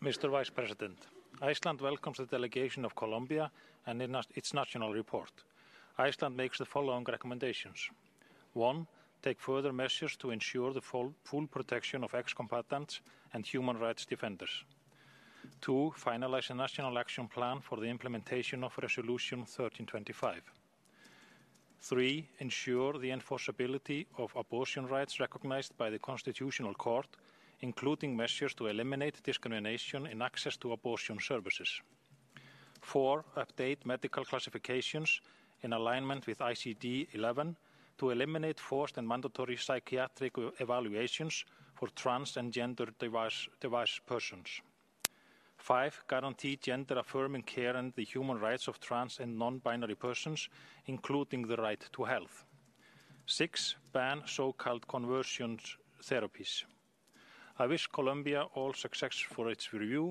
Mr. Vice President, Iceland welcomes the delegation of Colombia and its national report. Iceland makes the following recommendations. 1. Take further measures to ensure the full protection of ex-combatants and human rights defenders. 2. Finalize a national action plan for the implementation of Resolution 1325. 3. Ensure the enforceability of abortion rights recognized by the Constitutional Court, including measures to eliminate discrimination in access to abortion services. 4. Update medical classifications in alignment with ICD-11 to eliminate forced and mandatory psychiatric evaluations for trans and gender-diverse persons. 5. Guarantee gender-affirming care and the human rights of trans and non-binary persons, including the right to health. 6. Ban so-called conversion therapies. I wish Colombia all success for its review